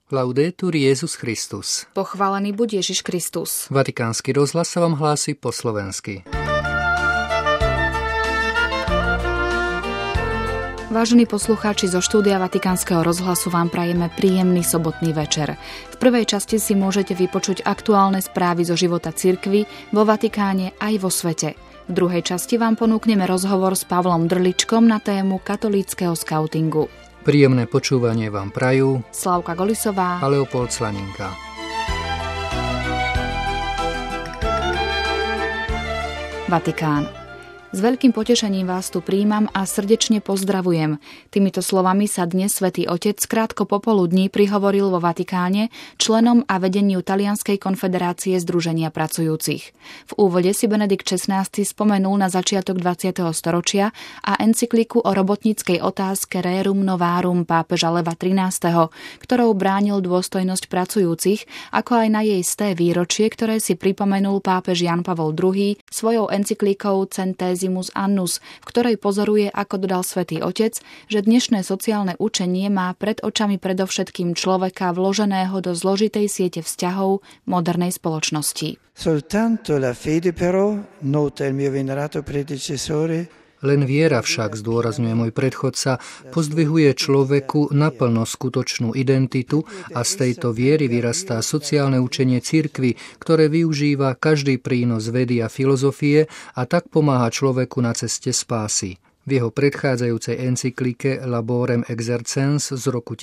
Laudetur Jesus Christus. Pochválený buď Ježiš Kristus. Vatikánsky rozhlas sa vám hlási po slovensky. Vážení poslucháči, zo štúdia Vatikánskeho rozhlasu vám prajeme príjemný sobotný večer. V prvej časti si môžete vypočuť aktuálne správy zo života cirkvi vo Vatikáne aj vo svete. V druhej časti vám ponúkneme rozhovor s Pavlom Drličkom na tému katolíckeho skautingu. Príjemné počúvanie vám prajú Slávka Golisová a Leopold Slaninka. Vatikán. S veľkým potešením vás tu prijímam a srdečne pozdravujem. Týmito slovami sa dnes Svätý Otec krátko popoludní prihovoril vo Vatikáne členom a vedeniu Talianskej konfederácie Združenia pracujúcich. V úvode si Benedikt XVI spomenul na začiatok 20. storočia a encykliku o robotníckej otázke Rerum Novarum pápeža Leva XIII., ktorou bránil dôstojnosť pracujúcich, ako aj na jej 100. výročie, ktoré si pripomenul pápež Jan Pavol II svojou encyklikou Centesimus Annus, v ktorej pozoruje, ako dodal Svätý Otec, že dnešné sociálne učenie má pred očami predovšetkým človeka vloženého do zložitej siete vzťahov modernej spoločnosti. Soltanto la fede però, nota il mio venerato predecessore, len viera však, zdôrazňuje môj predchodca, pozdvihuje človeku naplno skutočnú identitu a z tejto viery vyrastá sociálne učenie cirkvi, ktoré využíva každý prínos vedy a filozofie a tak pomáha človeku na ceste spásy. V jeho predchádzajúcej encyklike Laborem Exercens z roku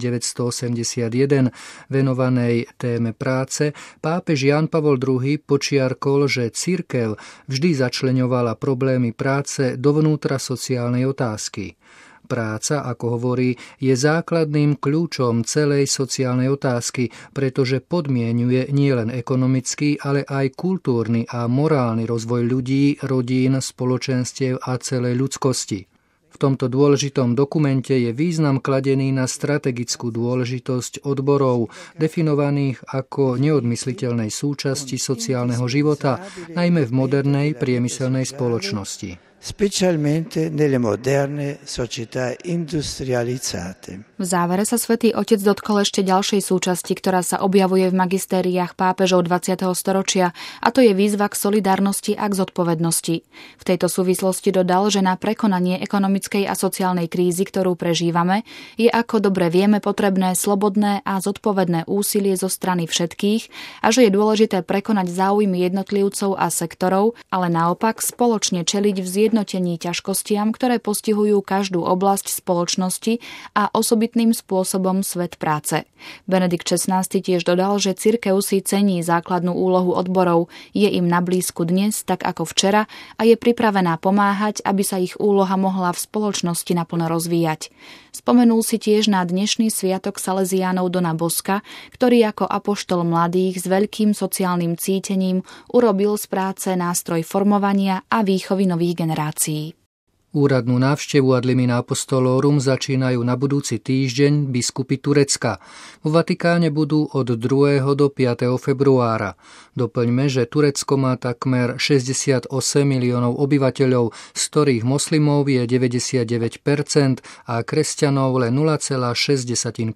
1981 venovanej téme práce pápež Jan Pavol II počiarkol, že cirkev vždy začleňovala problémy práce dovnútra sociálnej otázky. Práca, ako hovorí, je základným kľúčom celej sociálnej otázky, pretože podmienuje nielen ekonomický, ale aj kultúrny a morálny rozvoj ľudí, rodín, spoločenstiev a celej ľudskosti. V tomto dôležitom dokumente je význam kladený na strategickú dôležitosť odborov, definovaných ako neodmysliteľnej súčasti sociálneho života, najmä v modernej priemyselnej spoločnosti. Specialmente nelle moderne società industrializzate. V závere sa Svätý Otec dotkol ešte ďalšej súčasti, ktorá sa objavuje v magistériách pápežov 20. storočia, a to je výzva k solidárnosti a k zodpovednosti. V tejto súvislosti dodal, že na prekonanie ekonomickej a sociálnej krízy, ktorú prežívame, je, ako dobre vieme, potrebné slobodné a zodpovedné úsilie zo strany všetkých a že je dôležité prekonať záujmy jednotlivcov a sektorov, ale naopak spoločne čeliť v zjednotení ťažkostiam, ktoré postihujú každú oblasť spoločnosti a osobitným spôsobom svet práce. Benedikt XVI tiež dodal, že cirkev si cení základnú úlohu odborov, je im na blízku dnes, tak ako včera, a je pripravená pomáhať, aby sa ich úloha mohla v spoločnosti naplno rozvíjať. Spomenul si tiež na dnešný sviatok Salesiánov Dona Boska, ktorý ako apoštol mladých s veľkým sociálnym cítením urobil z práce nástroj formovania a výchovy nových generácií. Úradnú návštevu Ad limina apostolorum začínajú na budúci týždeň biskupy Turecka. Vo Vatikáne budú od 2. do 5. februára. Doplňme, že Turecko má takmer 68 miliónov obyvateľov, z ktorých moslimov je 99% a kresťanov len 0,6%.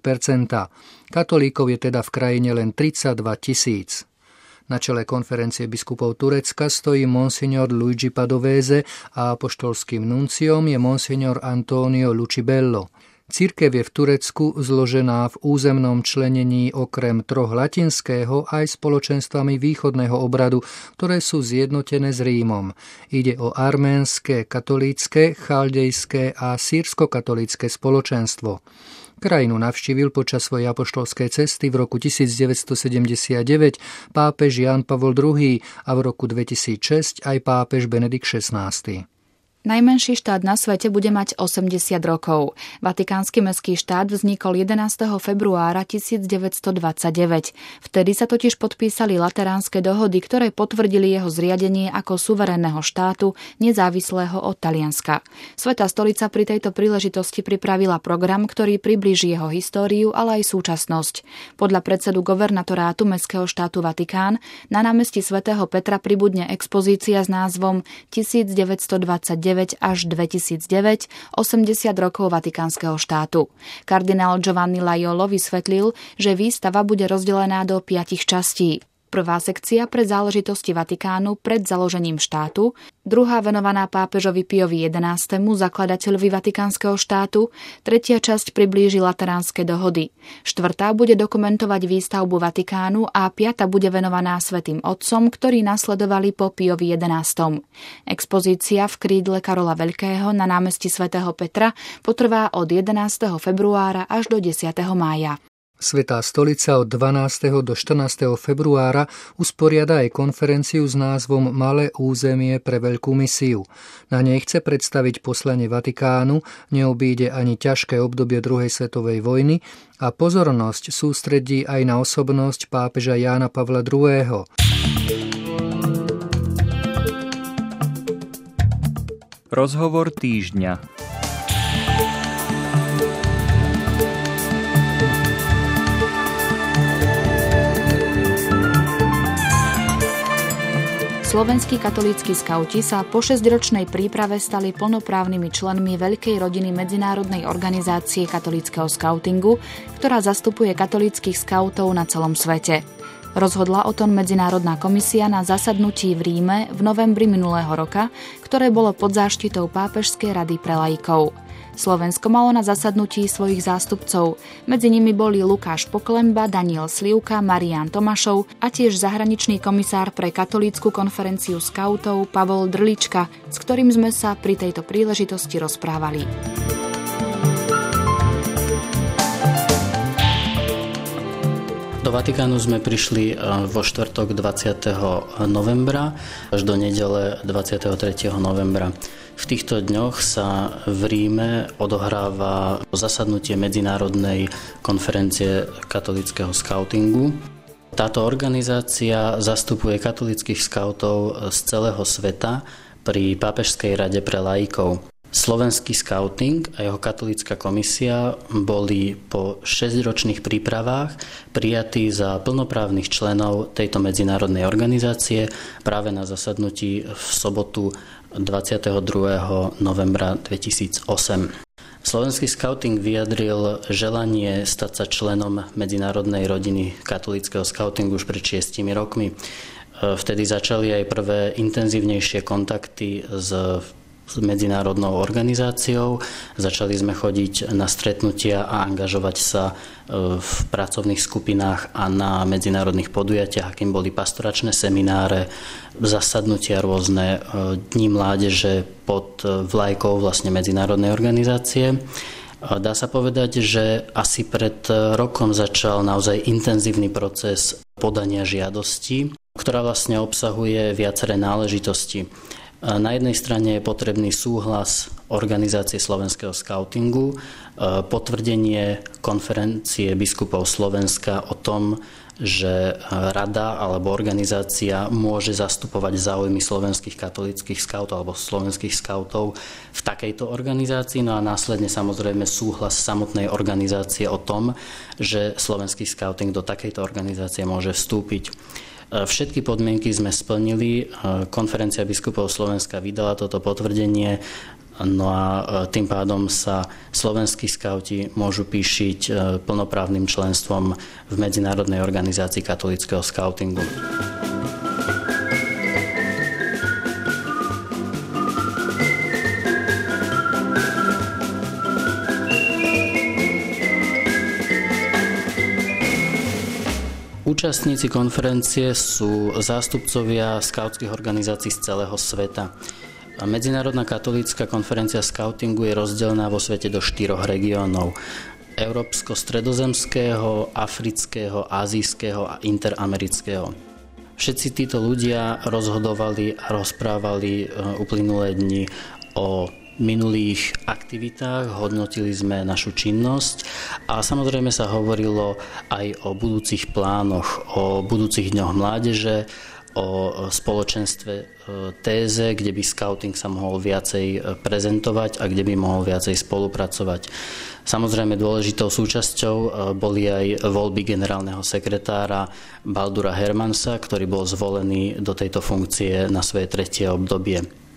Katolíkov je teda v krajine len 32 000. Na čele konferencie biskupov Turecka stojí monsignor Luigi Padovese a apoštolským nunciom je monsignor Antonio Lucibello. Cirkev je v Turecku zložená v územnom členení okrem 3 latinského aj spoločenstvami východného obradu, ktoré sú zjednotené s Rímom. Ide o arménske, katolícke, chaldejské a sýrsko-katolícke spoločenstvo. Krajinu navštívil počas svojej apoštolskej cesty v roku 1979 pápež Jan Pavol II a v roku 2006 aj pápež Benedikt XVI. Najmenší štát na svete bude mať 80 rokov. Vatikánsky mestský štát vznikol 11. februára 1929. Vtedy sa totiž podpísali Lateránske dohody, ktoré potvrdili jeho zriadenie ako suverénneho štátu, nezávislého od Talianska. Svätá stolica pri tejto príležitosti pripravila program, ktorý priblíži jeho históriu, ale aj súčasnosť. Podľa predsedu governatorátu mestského štátu Vatikán na námestí svätého Petra pribudne expozícia s názvom 1929 1999 až 2009, 80 rokov Vatikánskeho štátu. Kardinál Giovanni Laiolo vysvetlil, že výstava bude rozdelená do 5 častí. Prvá sekcia pre záležitosti Vatikánu pred založením štátu, druhá venovaná pápežovi Piovi XI, zakladateľovi Vatikánskeho štátu, tretia časť priblíži Lateránske dohody. Štvrtá bude dokumentovať výstavbu Vatikánu a piata bude venovaná Svätým otcom, ktorí nasledovali po Piovi XI. Expozícia v krídle Karola Veľkého na námestí svätého Petra potrvá od 11. februára až do 10. mája. Svätá stolica od 12. do 14. februára usporiada aj konferenciu s názvom Malé územie pre veľkú misiu. Na nej chce predstaviť poslanie Vatikánu, neobíde ani ťažké obdobie druhej svetovej vojny a pozornosť sústredí aj na osobnosť pápeža Jána Pavla II. Rozhovor týždňa. Slovenskí katolícki skauti sa po 6-ročnej príprave stali plnoprávnymi členmi veľkej rodiny medzinárodnej organizácie katolíckeho skautingu, ktorá zastupuje katolíckych skautov na celom svete. Rozhodla o tom Medzinárodná komisia na zasadnutí v Ríme v novembri minulého roka, ktoré bolo pod záštitou Pápežskej rady pre laikov. Slovensko malo na zasadnutí svojich zástupcov. Medzi nimi boli Lukáš Poklemba, Daniel Slivka, Marián Tomášov a tiež zahraničný komisár pre katolícku konferenciu skautov Pavol Drlička, s ktorým sme sa pri tejto príležitosti rozprávali. Do Vatikánu sme prišli vo štvrtok 20. novembra až do nedele 23. novembra. V týchto dňoch sa v Ríme odohráva zasadnutie Medzinárodnej konferencie katolíckeho skautingu. Táto organizácia zastupuje katolíckych skautov z celého sveta pri Pápežskej rade pre laikov. Slovenský skauting a jeho katolícka komisia boli po 6-ročných prípravách prijatí za plnoprávnych členov tejto medzinárodnej organizácie práve na zasadnutí v sobotu 22. novembra 2008. Slovenský skauting vyjadril želanie stať sa členom medzinárodnej rodiny katolíckeho skautingu už pred 6 rokmi. Vtedy začali aj prvé intenzívnejšie kontakty s medzinárodnou organizáciou. Začali sme chodiť na stretnutia a angažovať sa v pracovných skupinách a na medzinárodných podujatiach, akým boli pastoračné semináre, zasadnutia rôzne, dni mládeže pod vlajkou vlastne medzinárodnej organizácie. Dá sa povedať, že asi pred rokom začal naozaj intenzívny proces podania žiadosti, ktorá vlastne obsahuje viaceré náležitosti. Na jednej strane je potrebný súhlas organizácie slovenského skautingu, potvrdenie konferencie biskupov Slovenska o tom, že rada alebo organizácia môže zastupovať záujmy slovenských katolíckych skautov alebo slovenských skautov v takejto organizácii. No a následne samozrejme súhlas samotnej organizácie o tom, že slovenský skauting do takejto organizácie môže vstúpiť. Všetky podmienky sme splnili, konferencia biskupov Slovenska vydala toto potvrdenie, no a tým pádom sa slovenskí skauti môžu píšiť plnoprávnym členstvom v Medzinárodnej organizácii katolíckeho skautingu. Účastníci konferencie sú zástupcovia skautských organizácií z celého sveta. Medzinárodná katolícka konferencia skautingu je rozdelená vo svete do 4 regiónov. Európsko-stredozemského, afrického, ázijského a interamerického. Všetci títo ľudia rozhodovali a rozprávali uplynulé dni o minulých aktivitách, hodnotili sme našu činnosť a samozrejme sa hovorilo aj o budúcich plánoch, o budúcich dňoch mládeže, o spoločenstve téze, kde by skauting sa mohol viacej prezentovať a kde by mohol viacej spolupracovať. Samozrejme dôležitou súčasťou boli aj voľby generálneho sekretára Baldura Hermansa, ktorý bol zvolený do tejto funkcie na svoje 3. obdobie.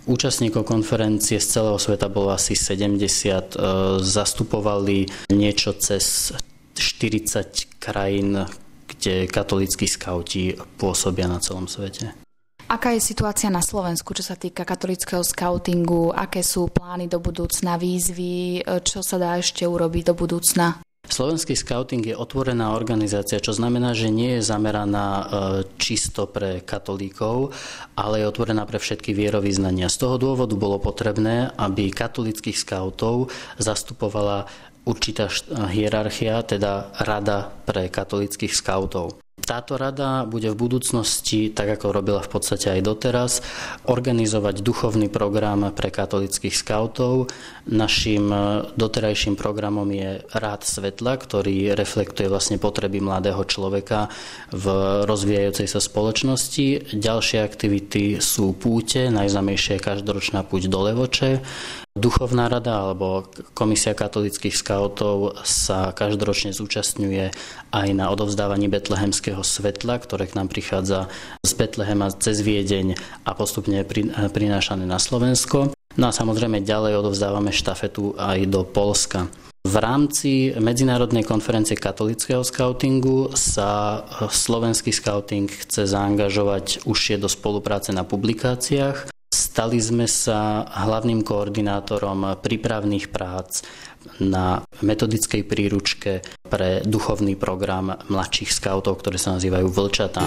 Účastníkov konferencie z celého sveta bolo asi 70, zastupovali niečo cez 40 krajín, kde katolícki skauti pôsobia na celom svete. Aká je situácia na Slovensku, čo sa týka katolíckeho skautingu? Aké sú plány do budúcna, výzvy? Čo sa dá ešte urobiť do budúcna? Slovenský skauting je otvorená organizácia, čo znamená, že nie je zameraná čisto pre katolíkov, ale je otvorená pre všetky vierovyznania. Z toho dôvodu bolo potrebné, aby katolíckych skautov zastupovala určitá hierarchia, teda Rada pre katolíckych skautov. Táto rada bude v budúcnosti, tak ako robila v podstate aj doteraz, organizovať duchovný program pre katolíckych skautov. Naším doterajším programom je Rád svetla, ktorý reflektuje vlastne potreby mladého človeka v rozvíjajúcej sa spoločnosti. Ďalšie aktivity sú púte, najznámejšia je každoročná púť do Levoče. Duchovná rada alebo Komisia katolíckych skautov sa každoročne zúčastňuje aj na odovzdávaní betlehemského svetla, ktoré k nám prichádza z Betlehema cez Viedeň a postupne je prinášané na Slovensko. No a samozrejme ďalej odovzdávame štafetu aj do Poľska. V rámci Medzinárodnej konferencie katolíckeho skautingu sa slovenský skauting chce zaangažovať užšie do spolupráce na publikáciách. Stali sme sa hlavným koordinátorom prípravných prác na metodickej príručke pre duchovný program mladších skautov, ktoré sa nazývajú Vlčatá.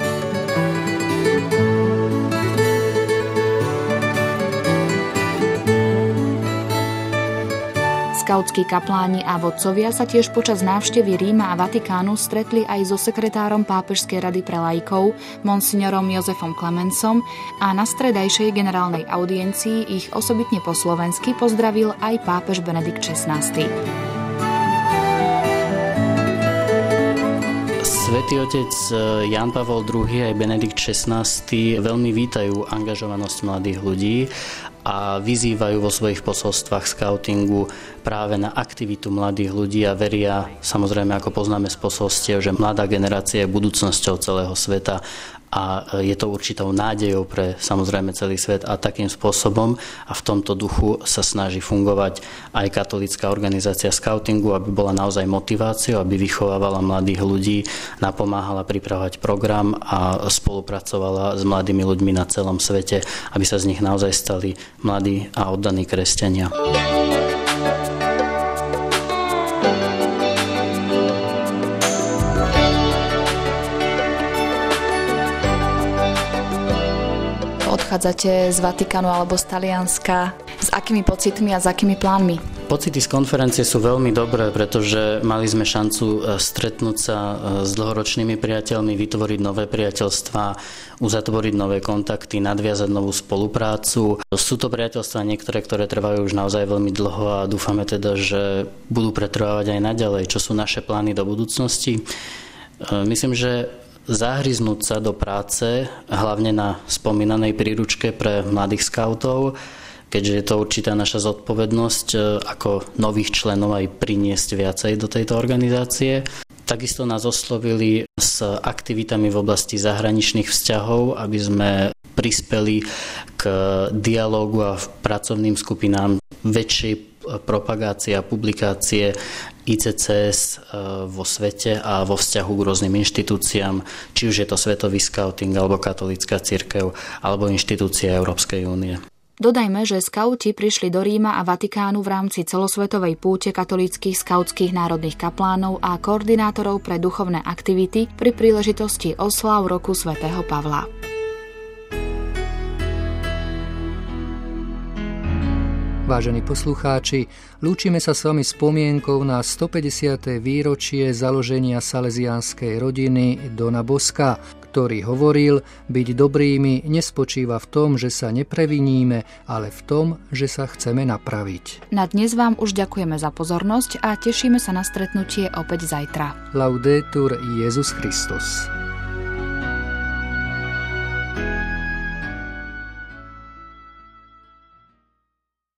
Skautskí kapláni a vodcovia sa tiež počas návštevy Ríma a Vatikánu stretli aj so sekretárom Pápežskej rady pre laikov, monsignorom Jozefom Klemensom, a na stredajšej generálnej audiencii ich osobitne po slovensky pozdravil aj pápež Benedikt XVI. Svätý otec Ján Pavol II aj Benedikt XVI veľmi vítajú angažovanosť mladých ľudí a vyzývajú vo svojich posolstvách skautingu práve na aktivitu mladých ľudí a veria, samozrejme ako poznáme z posolstiev, že mladá generácia je budúcnosťou celého sveta a je to určitou nádejou pre samozrejme celý svet a takým spôsobom a v tomto duchu sa snaží fungovať aj katolícka organizácia skautingu, aby bola naozaj motiváciou, aby vychovávala mladých ľudí, napomáhala pripravovať program a spolupracovala s mladými ľuďmi na celom svete, aby sa z nich naozaj stali mladí a oddaní kresťania. Odchádzate z Vatikánu alebo z Talianska. S akými pocitmi a s akými plánmi? Pocity z konferencie sú veľmi dobré, pretože mali sme šancu stretnúť sa s dlhoročnými priateľmi, vytvoriť nové priateľstvá, uzatvoriť nové kontakty, nadviazať novú spoluprácu. Sú to priateľstvá niektoré, ktoré trvajú už naozaj veľmi dlho a dúfame teda, že budú pretrvávať aj naďalej. Čo sú naše plány do budúcnosti? Myslím, že zahryznúť sa do práce, hlavne na spomínanej príručke pre mladých skautov, keďže je to určitá naša zodpovednosť ako nových členov aj priniesť viacej do tejto organizácie. Takisto nás oslovili s aktivitami v oblasti zahraničných vzťahov, aby sme prispeli k dialógu a pracovným skupinám väčšej propagácie a publikácie ICCS vo svete a vo vzťahu k rôznym inštitúciám, či už je to Svetový skauting, alebo katolícka cirkev, alebo inštitúcia Európskej únie. Dodajme, že skauti prišli do Ríma a Vatikánu v rámci celosvetovej púte katolíckych skautských národných kaplánov a koordinátorov pre duchovné aktivity pri príležitosti osláv roku svätého Pavla. Vážení poslucháči, lúčime sa s vami spomienkou na 150. výročie založenia salesiánskej rodiny Dona Boska, ktorý hovoril, byť dobrými nespočíva v tom, že sa nepreviníme, ale v tom, že sa chceme napraviť. Na dnes vám už ďakujeme za pozornosť a tešíme sa na stretnutie opäť zajtra. Laudetur Jesus Christus.